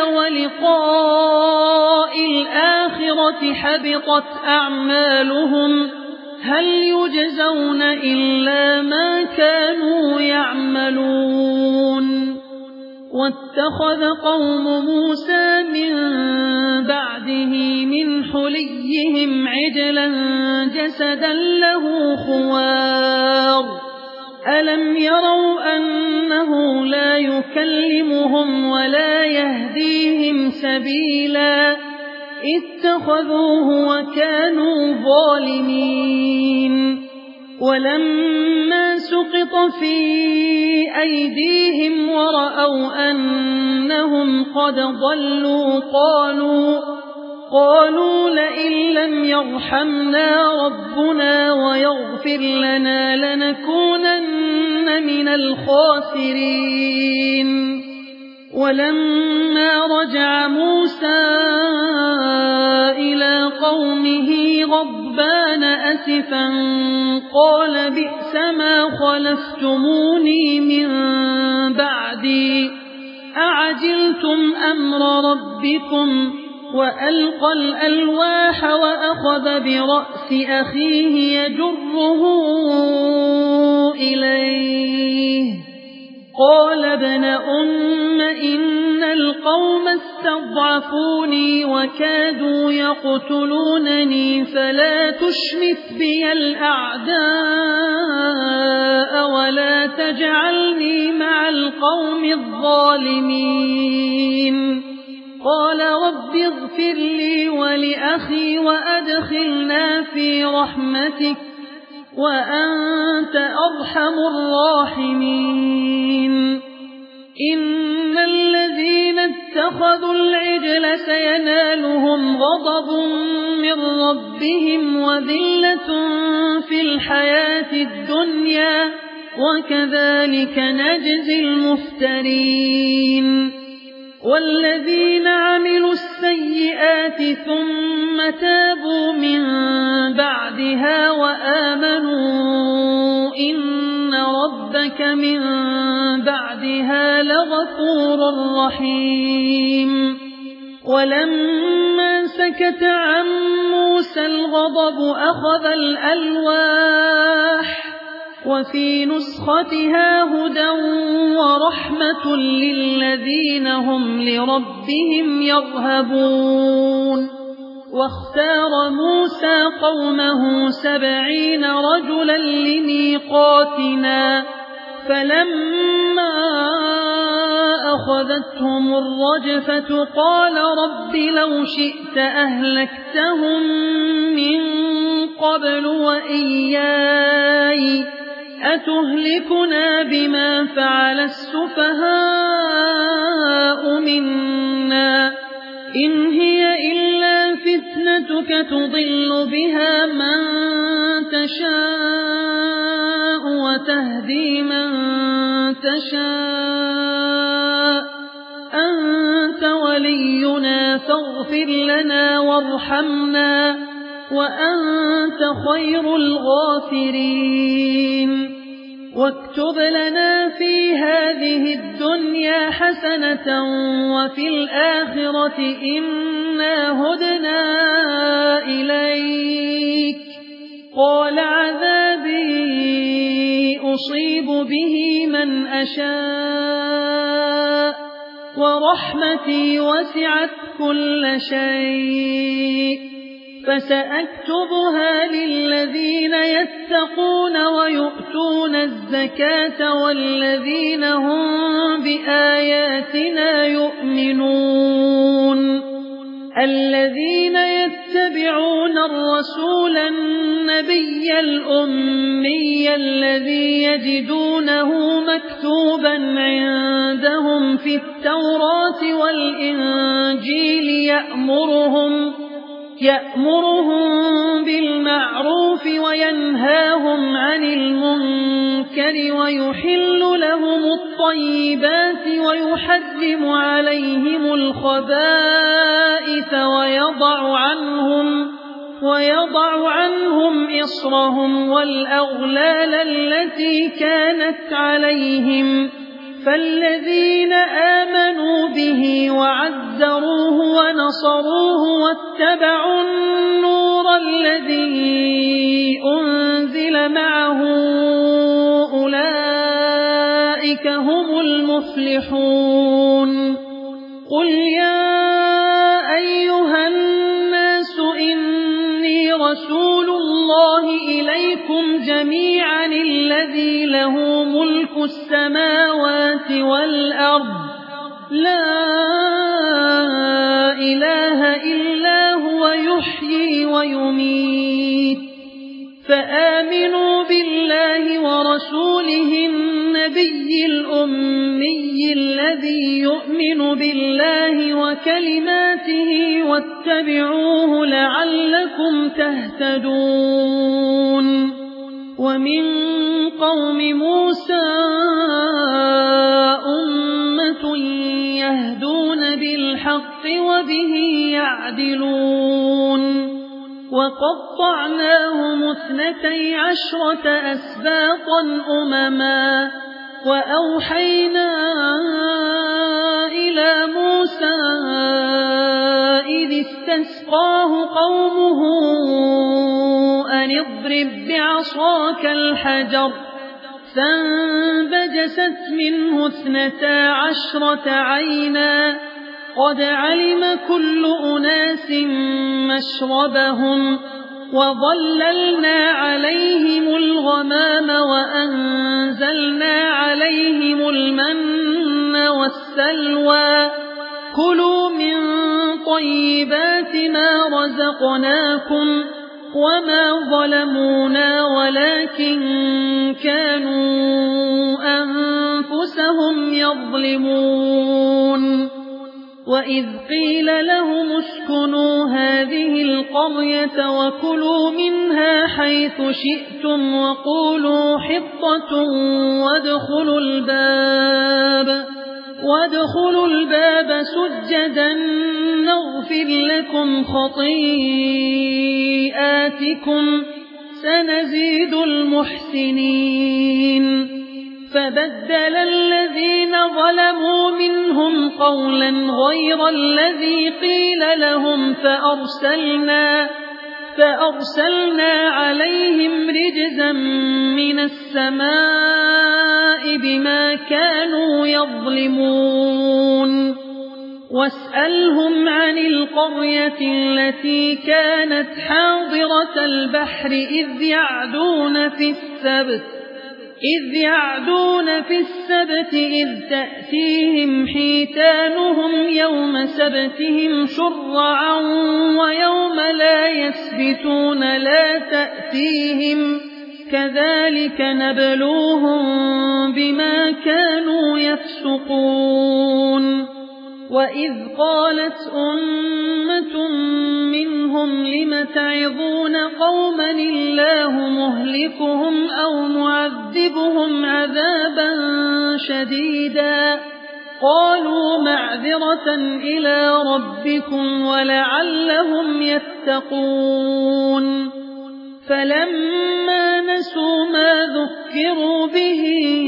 ولقاء الآخرة حبطت أعمالهم هل يجزون إلا ما كانوا يعملون واتخذ قوم موسى من بعده من حليهم عجلا جسدا له خوار ألم يروا أنه لا يكلمهم ولا يهديهم سبيلا اتخذوه وكانوا ظالمين ولما سقط في أيديهم ورأوا أنهم قد ضلوا قالوا قالوا لئن لم يرحمنا ربنا ويغفر لنا لنكونن من الخاسرين ولما رجع موسى إلى قومه غضبان أسفا قال بئس ما خلفتموني من بعدي أعجلتم أمر ربكم وألقى الألواح وأخذ برأس أخيه يجره إليه قال ابن أم إن القوم استضعفوني وكادوا يقتلونني فلا تشمت بي الأعداء ولا تجعلني مع القوم الظالمين قال رب اغفر لي ولأخي وأدخلنا في رحمتك وأنت أرحم الراحمين إن الذين اتخذوا العجل سينالهم غضب من ربهم وذلة في الحياة الدنيا وكذلك نجزي المفترين والذين عملوا السيئات ثم تابوا من بعدها وآمنوا إن ربك من بعدها لغفور رحيم ولما سكت عن موسى الغضب أخذ الألواح وفي نسختها هدى ورحمة للذين هم لربهم يرهبون واختار موسى قومه سبعين رجلا لميقاتنا فلما أخذتهم الرجفة قال رب لو شئت أهلكتهم من قبل وإياي أتهلكنا بما فعل السفهاء منا إن هي إلا فتنتك تضل بها من تشاء وتهدي من تشاء أنت ولينا فاغفر لنا وارحمنا وأنت خير الغافرين واكتب لنا في هذه الدنيا حسنة وفي الآخرة إنا هدنا إليك قال عذابي أصيب به من أشاء ورحمتي وسعت كل شيء فسأكتبها للذين يتقون ويؤتون الزكاة والذين هم بآياتنا يؤمنون الذين يتبعون الرسول النبي الأمي الذي يجدونه مكتوبا عندهم في التوراة والإنجيل يأمرهم يأمرهم بالمعروف وينهاهم عن المنكر ويحل لهم الطيبات ويحرم عليهم الخبائث ويضع عنهم ويضع عنهم إصرهم والأغلال التي كانت عليهم فالذين آمنوا به وعزروه ونصروه واتبعوا النور الذي أنزل معه أولئك هم المفلحون قل يا أيها الناس إني رسول الله إليكم جميعا الذي له ملك السماوات والأرض لا إله إلا هو يحيي ويميت فآمنوا بالله ورسوله النبي الأمي الذي يؤمن بالله وكلماته واتبعوه لعلكم تهتدون ومن قوم موسى أمة يهدون بالحق وبه يعدلون وقطعناهم اثنتي عشرة أسباطا أمما وأوحينا إلى موسى إذ استسقاه قومه أن اضرب بعصاك الحجر فانبجست منه اثنتا عشرة عينا قد علم كل أناس مشربهم وظللنا عليهم الغمام وأنزلنا عليهم المن والسلوى كلوا من طيبات ما رزقناكم وما ظلمونا ولكن كانوا أنفسهم يظلمون وإذ قيل لهم اسكنوا هذه القرية وكلوا منها حيث شئتم وقولوا حطة وادخلوا الباب وادخلوا الباب سجدا نغفر لكم خطيئاتكم سنزيد المحسنين فبدل الذين ظلموا منهم قولا غير الذي قيل لهم فأرسلنا فأرسلنا عليهم رجزا من السماء بما كانوا يظلمون واسألهم عن القرية التي كانت حاضرة البحر إذ يعدون في السبت إذ يعدون في السبت إذ تأتيهم حيتانهم يوم سبتهم شرعا ويوم لا يسبتون لا تأتيهم كذلك نبلوهم بما كانوا يفسقون وإذ قالت أمة منهم لم تعظون قوما الله مهلكهم أو معذبهم عذابا شديدا قالوا معذرة إلى ربكم ولعلهم يتقون فلما نسوا ما ذكروا به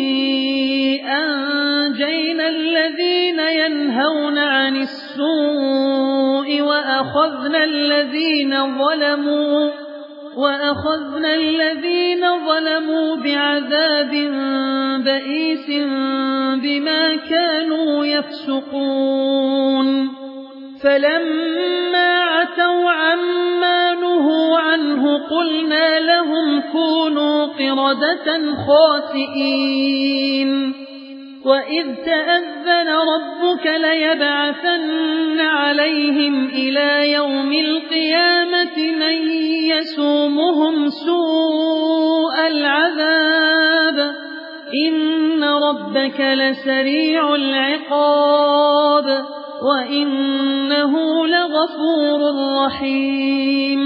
أنجينا الذين ينهون عن السوء وأخذنا الذين ظلموا وأخذنا الذين ظلموا بعذاب بئيس بما كانوا يفسقون فلما عتوا عما نهوا عنه قلنا لهم كونوا قردة خاسئين وإذ تأذن ربك ليبعثن عليهم إلى يوم القيامة من يسومهم سوء العذاب إن ربك لسريع العقاب وإنه لغفور رحيم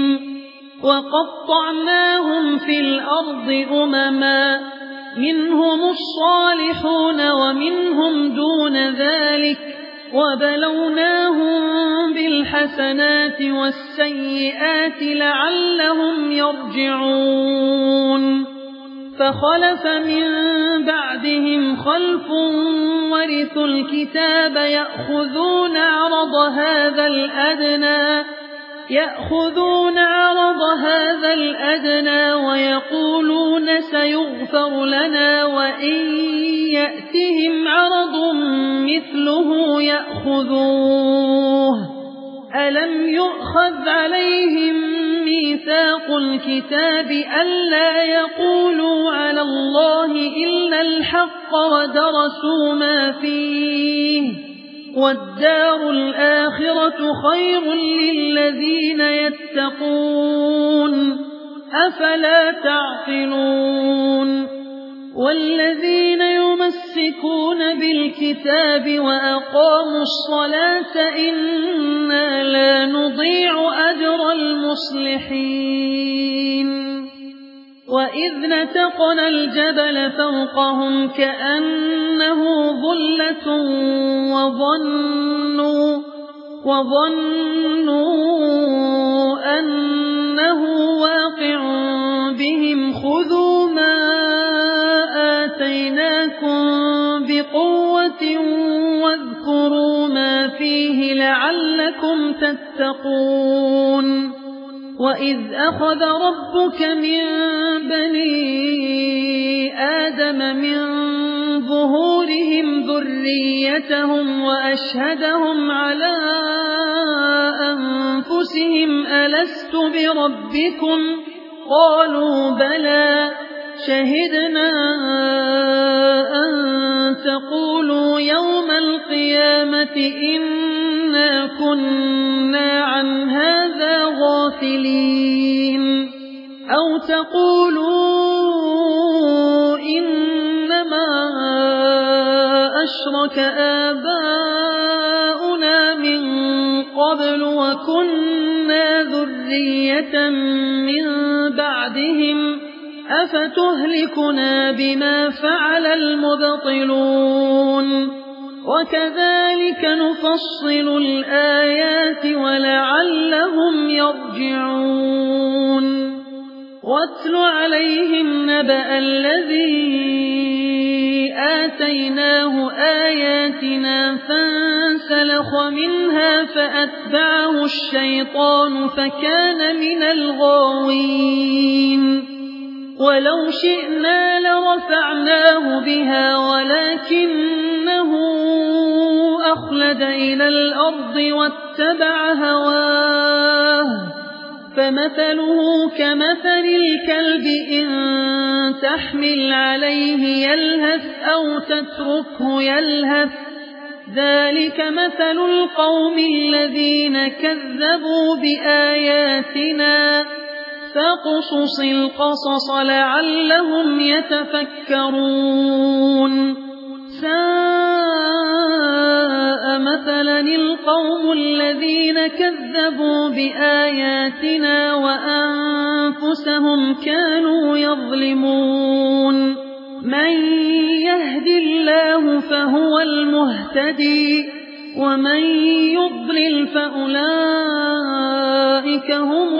وقطعناهم في الأرض أمما منهم الصالحون ومنهم دون ذلك وبلوناهم بالحسنات والسيئات لعلهم يرجعون فخلف من بعدهم خلف ورثوا الكتاب يأخذون عرض هذا الأدنى يأخذون عرض هذا الأدنى ويقولون سيغفر لنا وإن يأتهم عرض مثله يأخذوه ألم يؤخذ عليهم ميثاق الكتاب ألا يقولوا على الله إلا الحق ودرسوا ما فيه والدار الآخرة خير للذين يتقون أفلا تعقلون والذين يمسكون بالكتاب وأقاموا الصلاة إنا لا نضيع أجر المصلحين وإذ نتقنا الجبل فوقهم كأنه ظلة وظنوا, وظنوا أنه واقع بهم خذوا ما آتيناكم بقوة واذكروا ما فيه لعلكم تتقون وإذ أخذ ربك من بني آدم من ظهورهم ذريتهم وأشهدهم على أنفسهم ألست بربكم قالوا بلى شهدنا أن تقولوا يوم القيامة إنا كنا عن هذا غافلين أو تقولوا إنما أشرك آباؤنا من قبل وكنا ذرية من بعدهم أفتهلكنا بما فعل المبطلون وكذلك نفصل الآيات ولعلهم يرجعون واتل عليهم نبأ الذي آتيناه آياتنا فانسلخ منها فأتبعه الشيطان فكان من الغاوين ولو شئنا لرفعناه بها ولكنه أخلد إلى الأرض واتبع هواه فمثله كمثل الكلب إن تحمل عليه يلهث أو تتركه يلهث ذلك مثل القوم الذين كذبوا بآياتنا فاقصص القصص لعلهم يتفكرون ساء مثلا القوم الذين كذبوا بآياتنا وأنفسهم كانوا يظلمون من يهد الله فهو المهتدي ومن يضلل فأولئك هم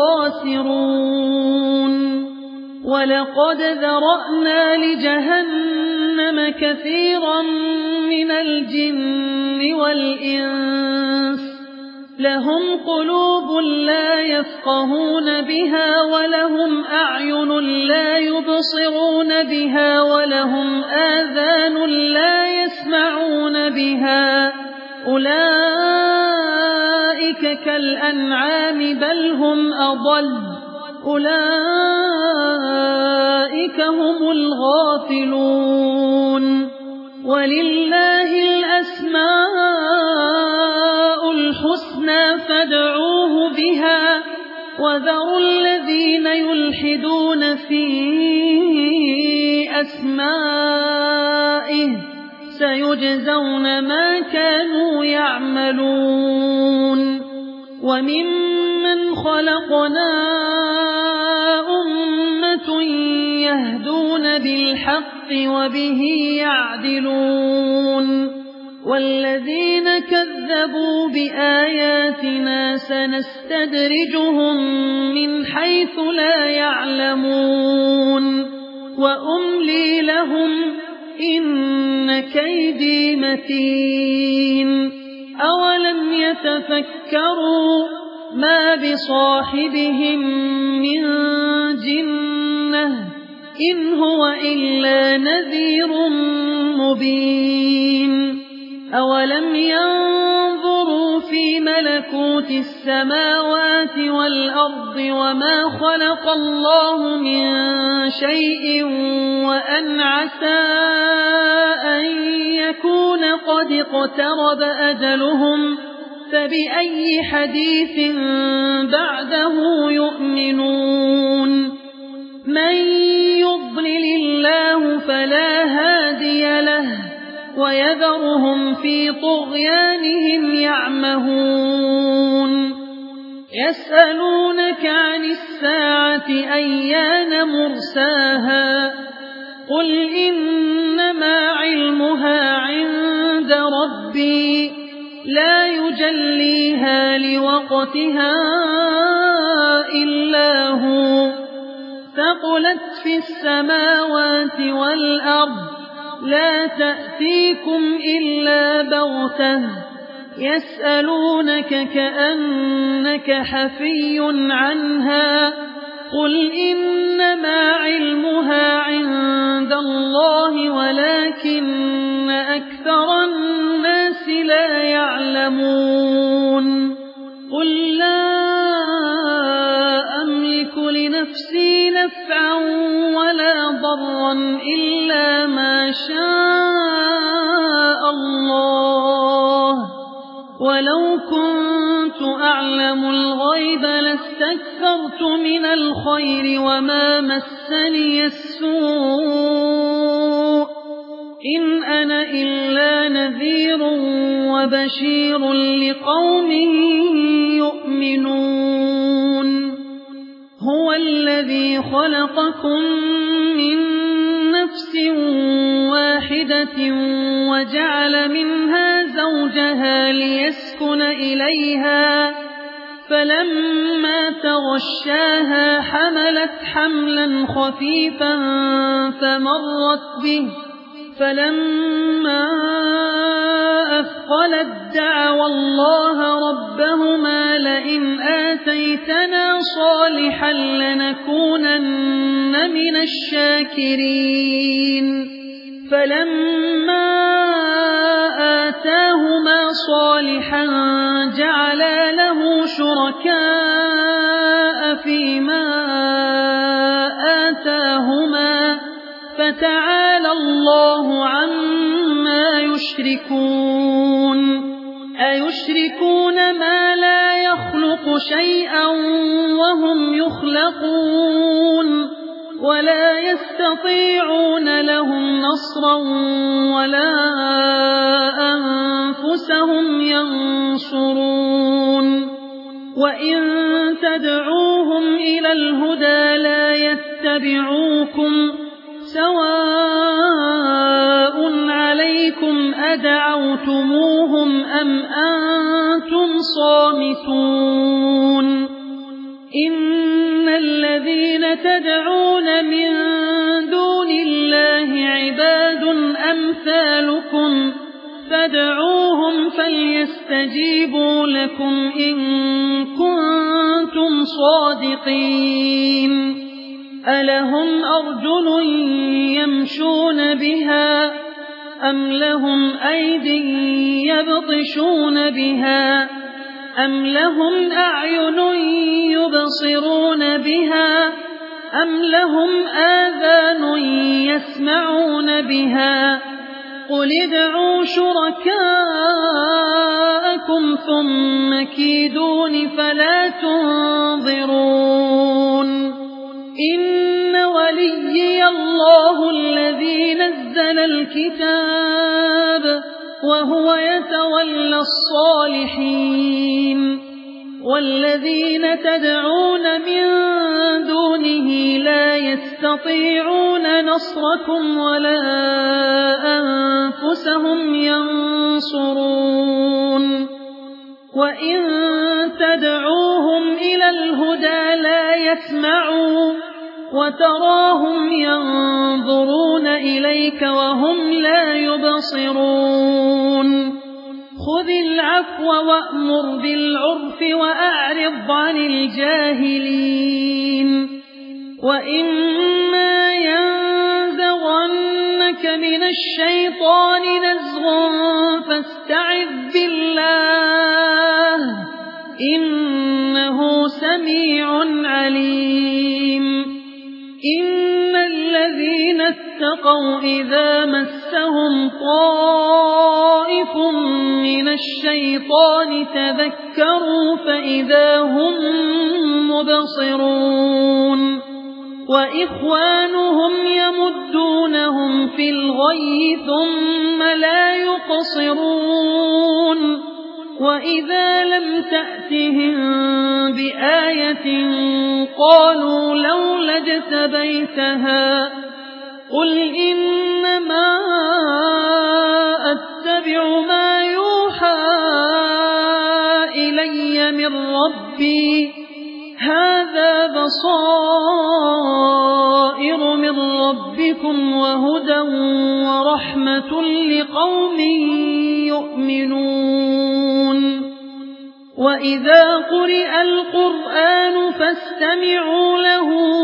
الخاسرون ولقد ذرأنا لجهنم كثيرا من الجن والإنس لهم قلوب لا يفقهون بها ولهم أعين لا يبصرون بها ولهم آذان لا يسمعون بها أولئك كالأنعام بل هم أضل أولئك هم الغافلون ولله الأسماء الحسنى فادعوه بها وذروا الذين يلحدون في أسمائه سيجزون ما كانوا يعملون وممن خلقنا أمة يهدون بالحق وبه يعدلون والذين كذبوا بآياتنا سنستدرجهم من حيث لا يعلمون وأملي لهم إن كيدي متين أولم يتفكروا ما بصاحبهم من جنة إن هو إلا نذير مبين أولم ينظروا في ملكوت السماوات والأرض وما خلق الله من شيء وأن عسى أن يكون قد اقترب أجلهم فبأي حديث بعده يؤمنون من يضلل الله فلا هادي له ويذرهم في طغيانهم يعمهون يسألونك عن الساعة أيان مرساها قل إنما علمها عند ربي لا يجليها لوقتها إلا هو ثقلت في السماوات والأرض لا تأتيكم إلا بغتة يسألونك كأنك حفي عنها قل إنما علمها عند الله ولكن أكثر الناس لا يعلمون قل لا أملك لنفسي نفعا ولا ضرا إلا ما شاء الله ولو كنت أعلم الغيب لاستكثرت من الخير وما مسني السوء إن أنا إلا نذير وبشير لقوم يؤمنون هو الذي خلقكم من نفس واحدة وجعل منها زوجها ليسكن إليها فلما تغشاها حملت حملا خفيفا فمرت به فلما أثقلت دعوا الله ربهما لئن آتيتنا صالحا لنكونن من الشاكرين فلما آتاهما صالحا جعلا له شركاء فيما آتاهما فتعالى الله عما يشركون أيشركون ما لا يخلق شيئا وهم يخلقون ولا يستطيعون لهم نصرا ولا أنفسهم ينصرون وإن تدعوهم إلى الهدى لا يتبعوكم سواء عليكم أدعوتموهم أم أنتم صامتون إن الذين تدعون من دون الله عباد أمثالكم فادعوهم فليستجيبوا لكم إن كنتم صادقين ألهم أرجل يمشون بها أم لهم أيد يبطشون بها أم لهم أعين يبصرون بها أم لهم آذان يسمعون بها قل ادعوا شركاءكم ثم كيدون فلا تنظرون إن وليي الله الذي نزل الكتاب وهو يتولى الصالحين والذين تدعون من دونه لا يستطيعون نصركم ولا أنفسهم ينصرون وإن تدعوهم إلى الهدى لا يسمعوا وتراهم ينظرون إليك وهم لا يبصرون خذ العفو وأمر بالعرف وأعرض عن الجاهلين وإما ينزغنك من الشيطان نزغ فاستعذ بالله إنه سميع عليم إن الذين اتقوا إذا مسهم طائف من الشيطان تذكروا فإذا هم مبصرون وإخوانهم يمدونهم في الغي ثم لا يقصرون وإذا لم تأتهم بآية قالوا لولا اجتبيتها قل إنما أتبع ما يوحى إلي من ربي هذا بصائر من ربكم وهدى ورحمة لقوم يؤمنون وإذا قرئ القرآن فاستمعوا له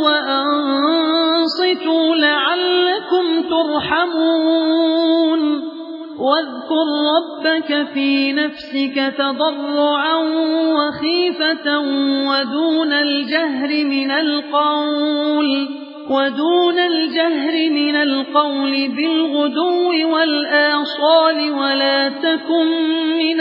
وأنصتوا لعلكم ترحمون واذكر ربك في نفسك تضرعا وخيفة ودون الجهر من القول ودون الجهر من القول بالغدو والآصال ولا تكن من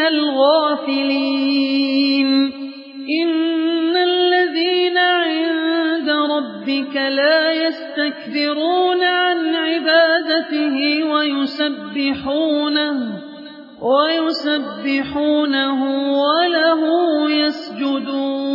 الغافلين إن الذين عند ربك لا يستكبرون عن عبادته ويسبحونه ويسبحونه وله يسجدون